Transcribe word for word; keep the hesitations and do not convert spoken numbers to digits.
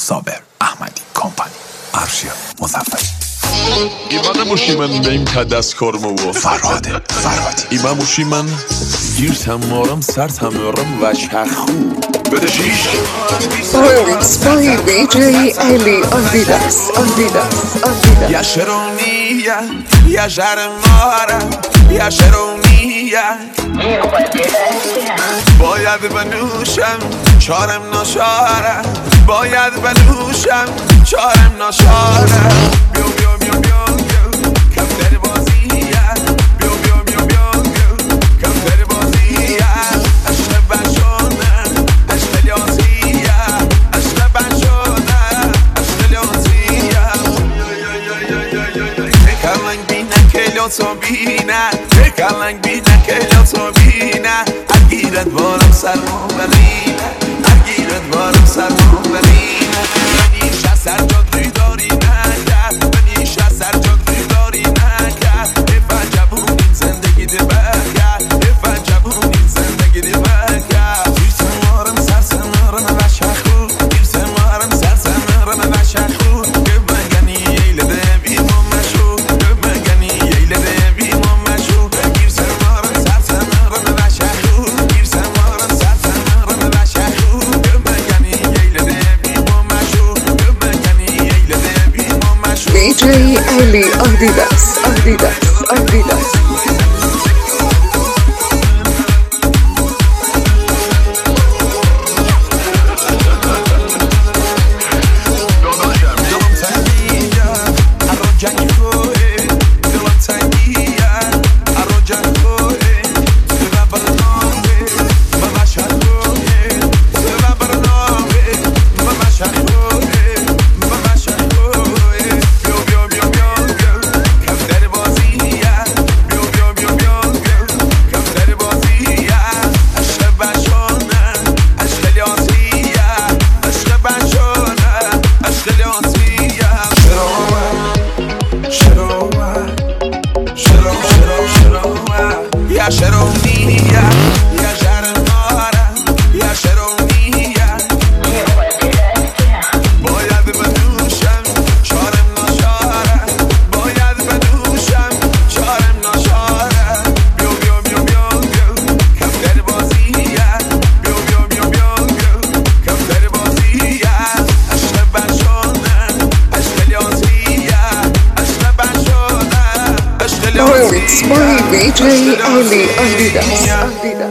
صابر احمدی کمپانی، ارشیا مظفری. ایمان موشیمن بیم که دست کارمو و فرهاد فرهادی. ایمان موشیمن گیرتم مارم سرتم مارم و چخو بده شیش Performance by دی جی علی آدیداس آدیداس آدیداس. یا شرونیه یا جرماره یا شرونیه باید بنوشم چارم نشاره باید بنوشم چارم نشاره بیو بیو بیو بیو بیو کفتر بازیه بیو بیو بیو بیو بیو کفتر بازیه عشق بشونه عشق لیازیه عشق بشونه عشق لیازیه تکرلنگ بینه که لطو بینه تکرلنگ بینه که لطو بینه اگیرت بارم سرمو برینه اگیرت بارم سرمو برینه منیشه سر جادوی داری نکرد منیشه سر جادوی داری نکرد افا جبون این زندگی دی بکرد افا جبون این زندگی دی بکرد گیرسم مارم سرسم مارم و شخو گیرسم مارم سرسم مارم و شخو که بگنی ایل دوی ممشو که بگنی ایل دوی ممشو گیرسم مارم سرسم مارم و شخو گیرسم مارم سرسم مارم و شخو که بگنی ایل دوی ممشو که بگنی ایل دوی ممشو دی جی علی آدیداس آدیداس آدیداس. یا شرونیه یا جرماره یا شرونیه باید بنوشم چارم نشاره باید بنوشم چارم نشاره بیو بیو بیو بیو بیو کفتر بازیه بیو بیو بیو بیو بیو کفتر بازیه عشق بشونه عشق لیازیه عشق بشونه عشق Performance لیازیه by دی جی علی آدیداس آدیداس.